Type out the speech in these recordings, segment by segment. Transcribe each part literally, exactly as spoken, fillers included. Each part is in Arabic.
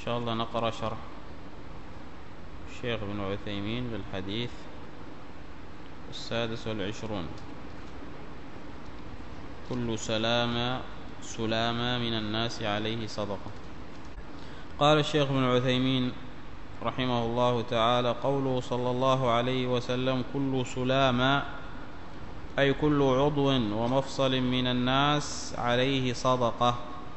شاء الله نقرأ شرح الشيخ ابن عثيمين بالحديث السادس والعشرون. كل سلام سلامة من الناس عليه صدقة. قال الشيخ ابن عثيمين رحمه الله تعالى: قوله صلى الله عليه وسلم كل سلامة أي كل عضو ومفصل من الناس عليه صدقة،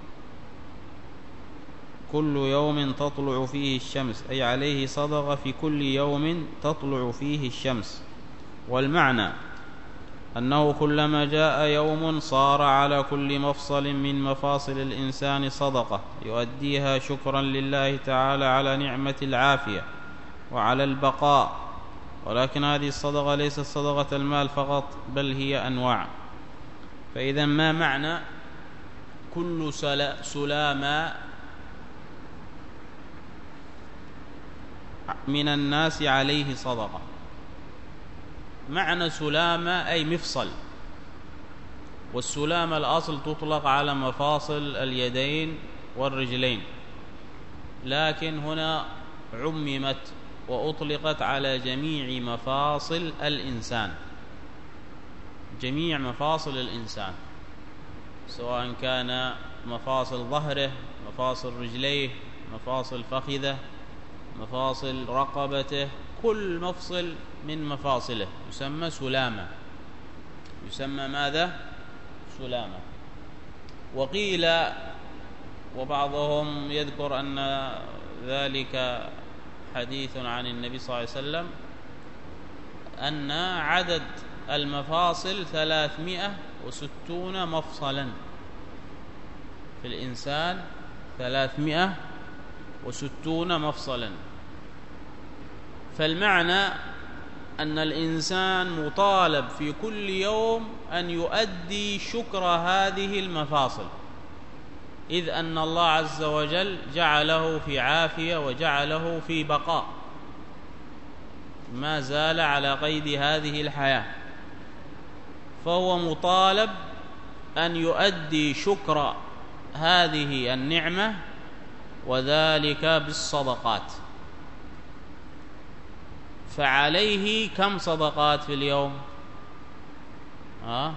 كل يوم تطلع فيه الشمس، أي عليه صدقة في كل يوم تطلع فيه الشمس. والمعنى أنه كلما جاء يوم صار على كل مفصل من مفاصل الإنسان صدقة يؤديها شكرا لله تعالى على نعمة العافية وعلى البقاء. ولكن هذه الصدقة ليست صدقة المال فقط، بل هي أنواع. فإذا ما معنى كل سلامة من الناس عليه صدقة؟ معنى سلامة أي مفصل، والسلامة الأصل تطلق على مفاصل اليدين والرجلين، لكن هنا عممت وأطلقت على جميع مفاصل الإنسان، جميع مفاصل الإنسان، سواء كان مفاصل ظهره، مفاصل رجليه، مفاصل فخذه، مفاصل رقبته، كل مفصل من مفاصله يسمى سلامة. يسمى ماذا؟ سلامة. وقيل، وبعضهم يذكر أن ذلك حديث عن النبي صلى الله عليه وسلم، أن عدد المفاصل ثلاثمائة وستون مفصلا في الإنسان، ثلاثمائة وستون مفصلا. فالمعنى أن الإنسان مطالب في كل يوم أن يؤدي شكر هذه المفاصل، إذ أن الله عز وجل جعله في عافية وجعله في بقاء، ما زال على قيد هذه الحياة، فهو مطالب أن يؤدي شكر هذه النعمة، وذلك بالصدقات. فعليه كم صدقات في اليوم؟ آه؟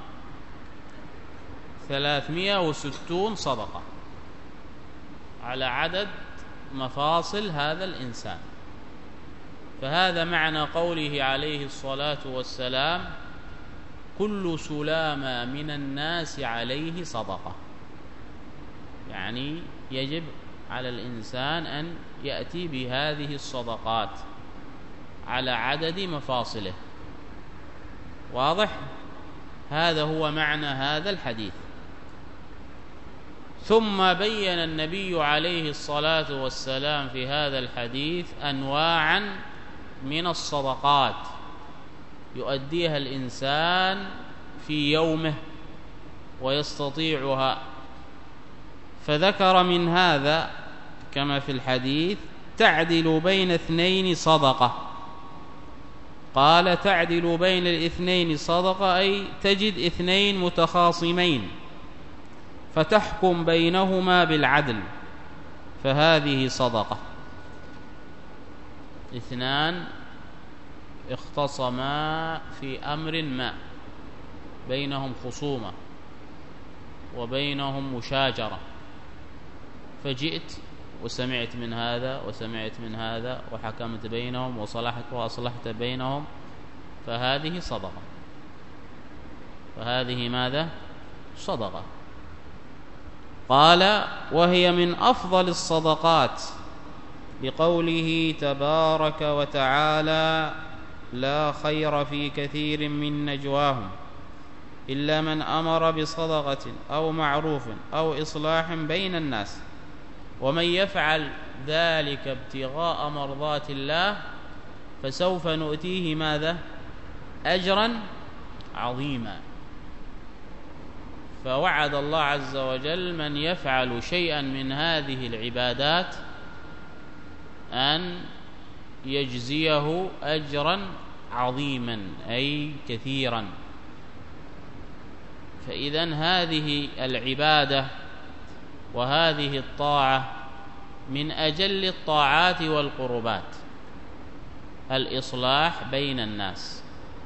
ثلاثمائة وستون صدقة على عدد مفاصل هذا الإنسان. فهذا معنى قوله عليه الصلاة والسلام كل سلامة من الناس عليه صدقة، يعني يجب على الإنسان أن يأتي بهذه الصدقات على عدد مفاصله. واضح؟ هذا هو معنى هذا الحديث. ثم بين النبي عليه الصلاة والسلام في هذا الحديث أنواعا من الصدقات يؤديها الإنسان في يومه ويستطيعها. فذكر من هذا كما في الحديث تعدل بين اثنين صدقة. قال تعدل بين الاثنين صدقة، أي تجد اثنين متخاصمين فتحكم بينهما بالعدل، فهذه صدقة. اثنان اختصما في أمر ما، بينهم خصومة وبينهم مشاجرة، فجئت وسمعت من هذا وسمعت من هذا وحكمت بينهم وصلحت وأصلحت بينهم، فهذه صدقة. فهذه ماذا؟ صدقة. قال وهي من أفضل الصدقات بقوله تبارك وتعالى لا خير في كثير من نجواهم إلا من أمر بصدقة أو معروف أو إصلاح بين الناس ومن يفعل ذلك ابتغاء مرضات الله فسوف نؤتيه ماذا؟ أجرا عظيما. فوعد الله عز وجل من يفعل شيئا من هذه العبادات أن يجزيه أجرا عظيما، أي كثيرا. فإذن هذه العبادة وهذه الطاعة من أجل الطاعات والقربات، الإصلاح بين الناس.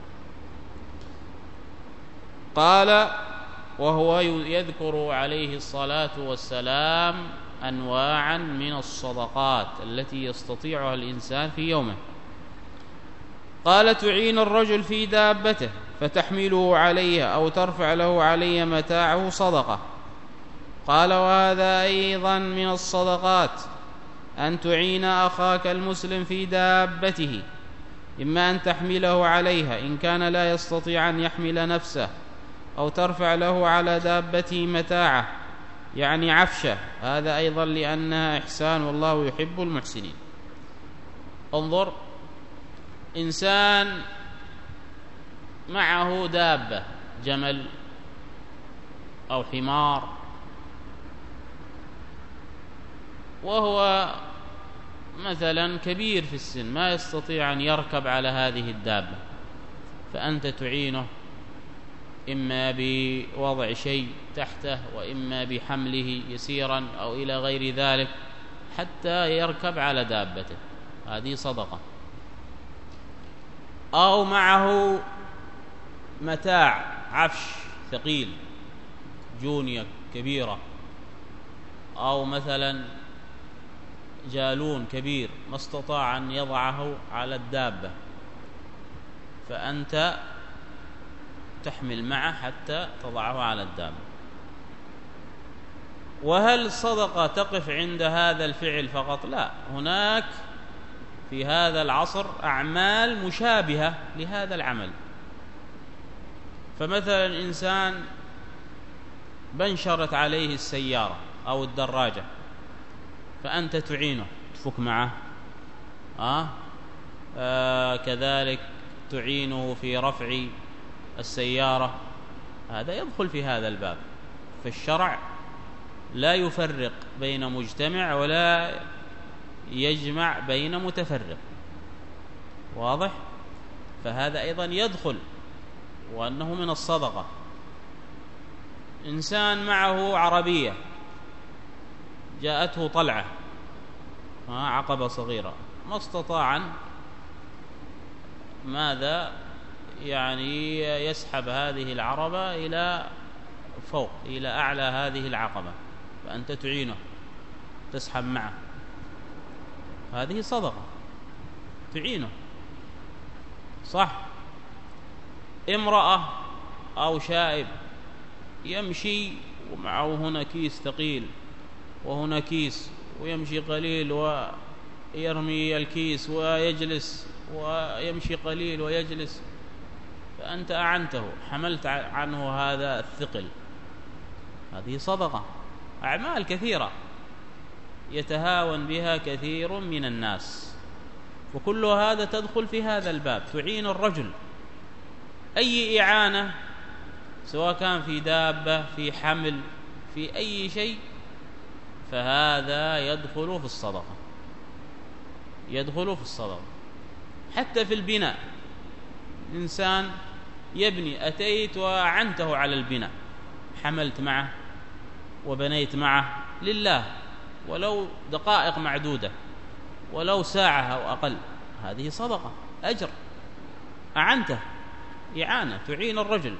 قال: وهو يذكر عليه الصلاة والسلام أنواعا من الصدقات التي يستطيعها الإنسان في يومه. قال: تعين الرجل في دابته فتحمله عليها أو ترفع له علي متاعه صدقة. قال: وهذا أيضا من الصدقات أن تعين أخاك المسلم في دابته، إما أن تحمله عليها إن كان لا يستطيع أن يحمل نفسه، أو ترفع له على دابته متاعه يعني عفشه، هذا أيضا لأنها إحسان والله يحب المحسنين. انظر، إنسان معه دابة، جمل أو حمار، وهو مثلا كبير في السن ما يستطيع أن يركب على هذه الدابة، فأنت تعينه إما بوضع شيء تحته وإما بحمله يسيرا أو إلى غير ذلك حتى يركب على دابته، هذه صدقة. أو معه متاع عفش ثقيل، جونية كبيرة، أو مثلا جالون كبير ما استطاع أن يضعه على الدابة، فأنت تحمل معه حتى تضعه على الدابة. وهل الصدقة تقف عند هذا الفعل فقط؟ لا، هناك في هذا العصر أعمال مشابهة لهذا العمل. فمثلا إنسان بنشرت عليه السيارة أو الدراجة، فأنت تعينه، تفك معه آه؟ آه كذلك تعينه في رفع السيارة، هذا يدخل في هذا الباب. فالشرع لا يفرق بين مجتمع ولا يجمع بين متفرق، واضح؟ فهذا أيضا يدخل وأنه من الصدقة. إنسان معه عربية جاءته طلعة عقبة صغيرة، ما استطاع ماذا يعني يسحب هذه العربة إلى فوق إلى أعلى هذه العقبة، فأنت تعينه تسحب معه، هذه صدقة، تعينه صح. امرأة أو شائب يمشي ومعه هنا كيس ثقيل وهنا كيس، ويمشي قليل ويرمي الكيس ويجلس ويمشي قليل ويجلس، فأنت أعنته، حملت عنه هذا الثقل، هذه صدقة. أعمال كثيرة يتهاون بها كثير من الناس، وكل هذا تدخل في هذا الباب. تعين الرجل أي إعانة، سواء كان في دابة، في حمل، في أي شيء، فهذا يدخل في الصدقة، يدخل في الصدقة. حتى في البناء، إنسان يبني، أتيت وأعنته على البناء، حملت معه وبنيت معه لله، ولو دقائق معدودة، ولو ساعة أو أقل، هذه صدقة، أجر، أعنته، إعانة، تعين الرجل.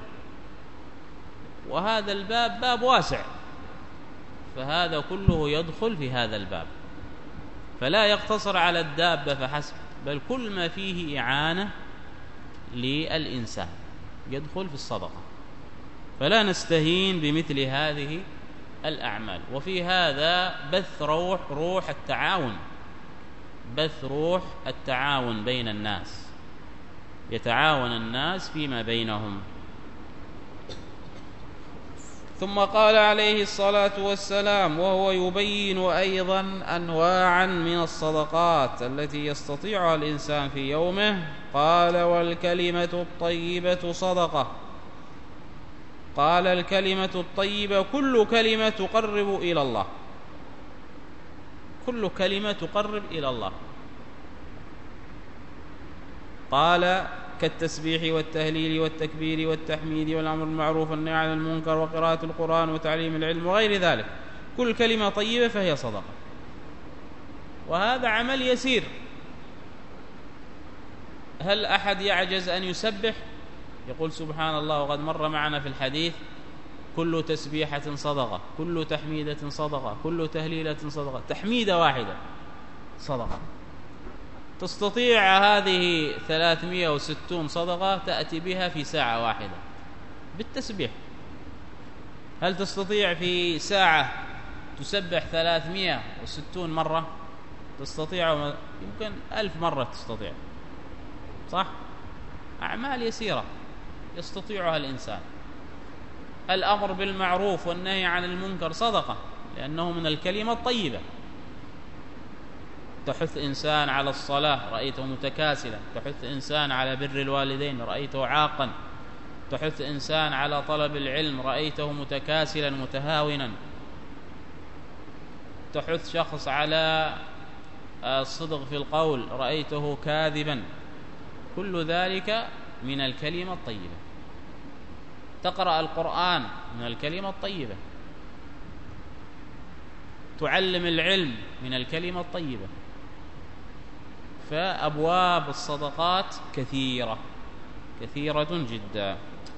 وهذا الباب باب واسع، فهذا كله يدخل في هذا الباب، فلا يقتصر على الدابة فحسب، بل كل ما فيه إعانة للإنسان يدخل في الصدقة. فلا نستهين بمثل هذه الأعمال. وفي هذا بث روح روح التعاون، بث روح التعاون بين الناس، يتعاون الناس فيما بينهم. ثم قال عليه الصلاة والسلام وهو يبين أيضا أنواعا من الصدقات التي يستطيعها الإنسان في يومه، قال: والكلمة الطيبة صدقة. قال: الكلمة الطيبة كل كلمة تقرب إلى الله، كل كلمة تقرب إلى الله. قال: كالتسبيح والتهليل والتكبير والتحميد والأمر بالمعروف والنهي عن المنكر وقراءة القرآن وتعليم العلم وغير ذلك، كل كلمة طيبة فهي صدقة. وهذا عمل يسير. هل أحد يعجز أن يسبح؟ يقول سبحان الله، وقد مر معنا في الحديث: كل تسبيحة صدقة، كل تحميدة صدقة، كل تهليلة صدقة. تحميدة واحدة صدقة. تستطيع هذه ثلاثمائة وستون صدقة تأتي بها في ساعة واحدة بالتسبيح. هل تستطيع في ساعة تسبح ثلاثمائة وستون مرة؟ تستطيع؟ يمكن ألف مرة تستطيع، صح؟ أعمال يسيرة يستطيعها الإنسان. الأمر بالمعروف والنهي عن المنكر صدقة، لأنه من الكلمة الطيبة. تحث إنسان على الصلاة رأيته متكاسلا، تحث إنسان على بر الوالدين رأيته عاقا، تحث إنسان على طلب العلم رأيته متكاسلا متهاونا، تحث شخص على الصدق في القول رأيته كاذبا. كل ذلك من الكلمة الطيبة. تقرأ القرآن من الكلمة الطيبة، تعلم العلم من الكلمة الطيبة. فأبواب الصدقات كثيرة كثيرة جدا.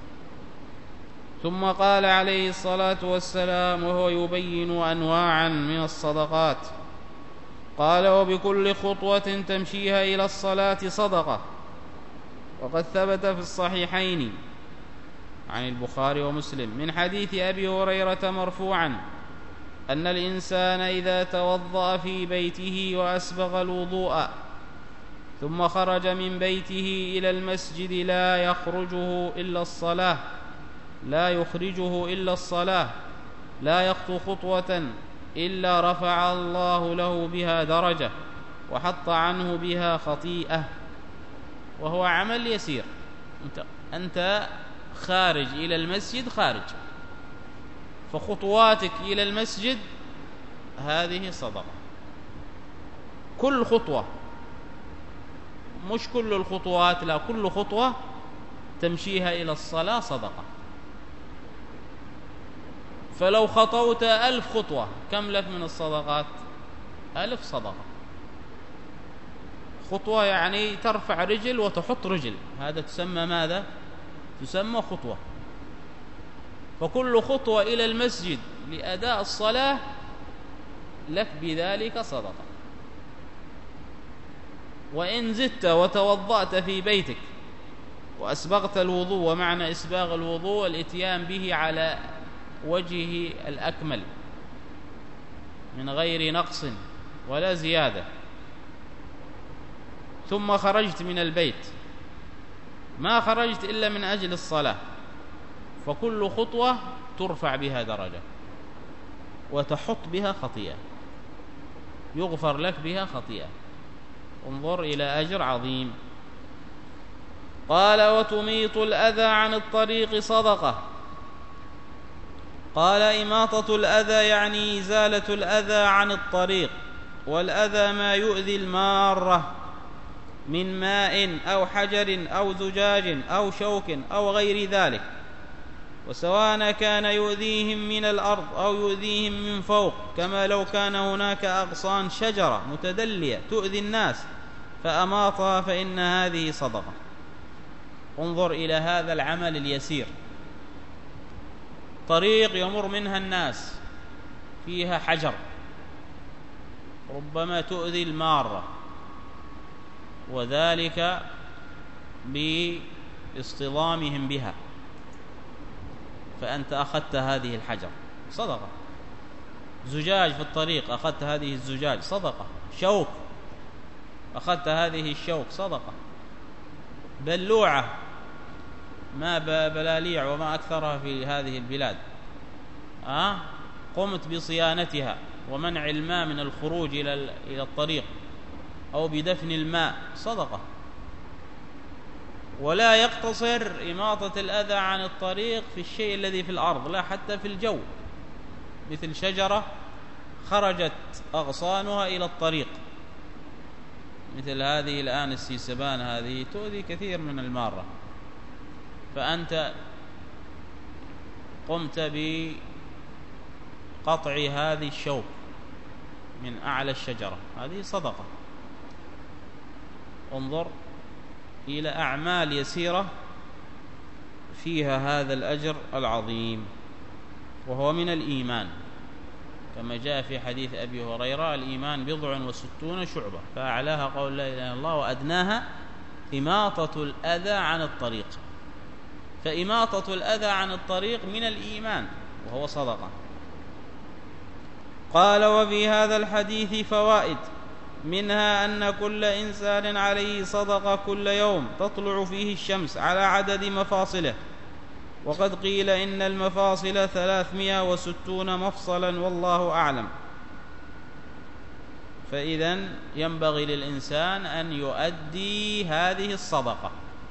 ثم قال عليه الصلاة والسلام وهو يبين أنواعا من الصدقات، قال: وبكل خطوة تمشيها إلى الصلاة صدقة. وقد ثبت في الصحيحين عن البخاري ومسلم من حديث أبي هريرة مرفوعا أن الإنسان إذا توضأ في بيته وأسبغ الوضوء ثم خرج من بيته إلى المسجد لا يخرجه إلا الصلاة لا يخرجه إلا الصلاة لا يخطو خطوة إلا رفع الله له بها درجة وحط عنه بها خطيئة. وهو عمل يسير. أنت, أنت خارج إلى المسجد، خارج، فخطواتك إلى المسجد هذه صدقة. كل خطوة، مش كل الخطوات، لا، كل خطوة تمشيها إلى الصلاة صدقة. فلو خطوت ألف خطوة كم لك من الصدقات؟ ألف صدقة. خطوة يعني ترفع رجل وتحط رجل، هذا تسمى ماذا؟ تسمى خطوة. فكل خطوة إلى المسجد لأداء الصلاة لك بذلك صدقة. وإن زدت وتوضأت في بيتك وأسبغت الوضوء، ومعنى إسباغ الوضوء الإتيان به على وجهه الأكمل من غير نقص ولا زيادة، ثم خرجت من البيت، ما خرجت إلا من أجل الصلاة، فكل خطوة ترفع بها درجة وتحط بها خطيئة، يغفر لك بها خطيئة. انظر إلى أجر عظيم. قال: وتميط الأذى عن الطريق صدقة. قال: إماطة الأذى يعني إزالة الأذى عن الطريق، والأذى ما يؤذي المارة من ماء أو حجر أو زجاج أو شوك أو غير ذلك، وسواء كان يؤذيهم من الأرض أو يؤذيهم من فوق، كما لو كان هناك أغصان شجرة متدلية تؤذي الناس فأماطها فإن هذه صدقة. انظر إلى هذا العمل اليسير. طريق يمر منها الناس فيها حجر ربما تؤذي المارة، وذلك باصطدامهم بها، فأنت أخذت هذه الحجر صدقة. زجاج في الطريق أخذت هذه الزجاج صدقة. شوك أخذت هذه الشوك صدقة. بلوعة، ما بلاليع وما أكثرها في هذه البلاد، أه؟ قمت بصيانتها ومنع الماء من الخروج إلى إلى الطريق أو بدفن الماء صدقة. ولا يقتصر إماطة الأذى عن الطريق في الشيء الذي في الأرض، لا، حتى في الجو، مثل شجرة خرجت أغصانها إلى الطريق، مثل هذه الآن السيسبان، هذه تؤذي كثير من المارة، فأنت قمت بقطع هذه الشوك من أعلى الشجرة، هذه صدقة. انظر إلى أعمال يسيرة فيها هذا الأجر العظيم، وهو من الإيمان، كما جاء في حديث أبي هريرة: الإيمان بضع وستون شعبة، فأعلاها قول لا إله إلا الله، وأدناها إماطة الأذى عن الطريق. فإماطة الأذى عن الطريق من الإيمان، وهو صدقة. قال: وفي هذا الحديث فوائد، منها أن كل إنسان عليه صدقة كل يوم تطلع فيه الشمس على عدد مفاصله، وقد قيل إن المفاصل ثلاثمائة وستون مفصلا والله أعلم. فإذن ينبغي للإنسان أن يؤدي هذه الصدقة.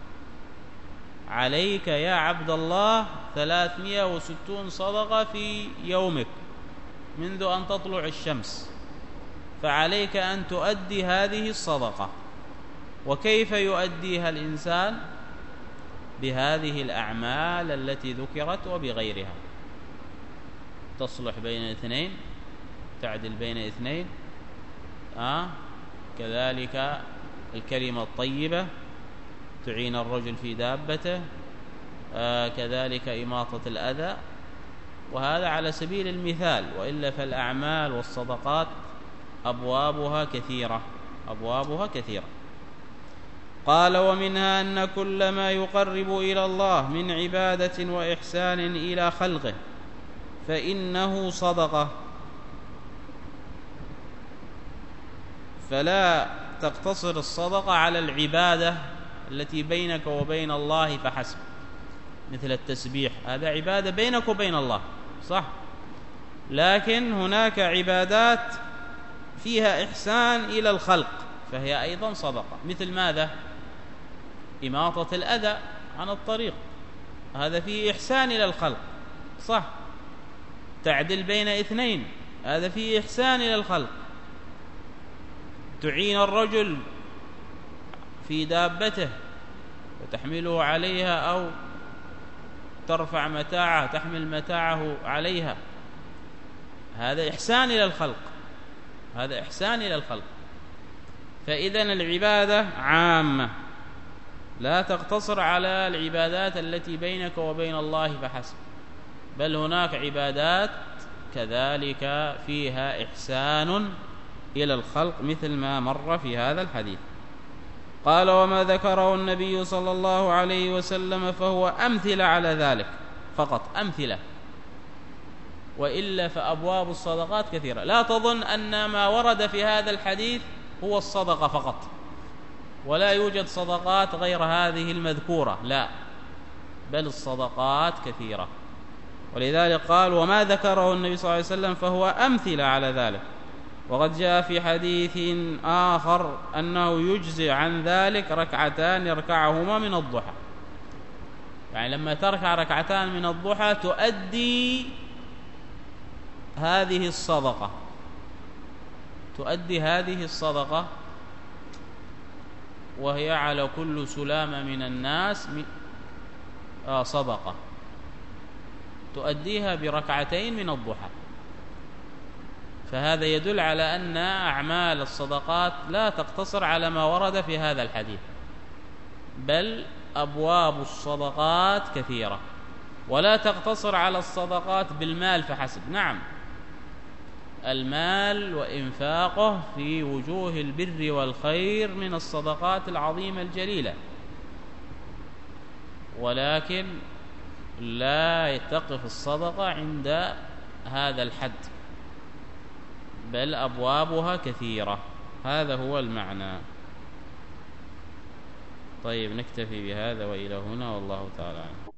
عليك يا عبد الله ثلاثمائة وستون صدقة في يومك منذ أن تطلع الشمس، فعليك أن تؤدي هذه الصدقة. وكيف يؤديها الإنسان؟ بهذه الأعمال التي ذكرت وبغيرها. تصلح بين اثنين، تعدل بين اثنين، آه؟ كذلك الكلمة الطيبة تعين الرجل في دابته، آه كذلك إماطة الأذى، وهذا على سبيل المثال، وإلا فالأعمال والصدقات أبوابها كثيرة، أبوابها كثيرة. قال: ومنها أن كل ما يقرب إلى الله من عبادة وإحسان إلى خلقه فإنه صدقة، فلا تقتصر الصدقة على العبادة التي بينك وبين الله فحسب، مثل التسبيح، هذا عبادة بينك وبين الله، صح؟ لكن هناك عبادات فيها إحسان إلى الخلق، فهي أيضا صدقة. مثل ماذا؟ إماطة الأذى عن الطريق، هذا فيه إحسان إلى الخلق، صح؟ تعدل بين اثنين، هذا فيه إحسان إلى الخلق. تعين الرجل في دابته وتحمله عليها، أو ترفع متاعه، تحمل متاعه عليها، هذا إحسان إلى الخلق، هذا إحسان إلى الخلق. فإذن العبادة عامة، لا تقتصر على العبادات التي بينك وبين الله فحسب، بل هناك عبادات كذلك فيها إحسان إلى الخلق، مثل ما مر في هذا الحديث. قال: وما ذكره النبي صلى الله عليه وسلم فهو أمثلة على ذلك فقط، أمثلة، وإلا فأبواب الصدقات كثيرة. لا تظن أن ما ورد في هذا الحديث هو الصدقة فقط، ولا يوجد صدقات غير هذه المذكورة، لا، بل الصدقات كثيرة. ولذلك قال: وما ذكره النبي صلى الله عليه وسلم فهو أمثلة على ذلك. وقد جاء في حديث آخر أنه يجزي عن ذلك ركعتان يركعهما من الضحى، يعني لما تركع ركعتان من الضحى تؤدي هذه الصدقة، تؤدي هذه الصدقة، وهي على كل سلامة من الناس صدقة، تؤديها بركعتين من الضحى. فهذا يدل على أن أعمال الصدقات لا تقتصر على ما ورد في هذا الحديث، بل أبواب الصدقات كثيرة، ولا تقتصر على الصدقات بالمال فحسب. نعم، المال وإنفاقه في وجوه البر والخير من الصدقات العظيمة الجليلة، ولكن لا تقف الصدقة عند هذا الحد، بل أبوابها كثيرة. هذا هو المعنى. طيب، نكتفي بهذا وإلى هنا، والله تعالى عنه.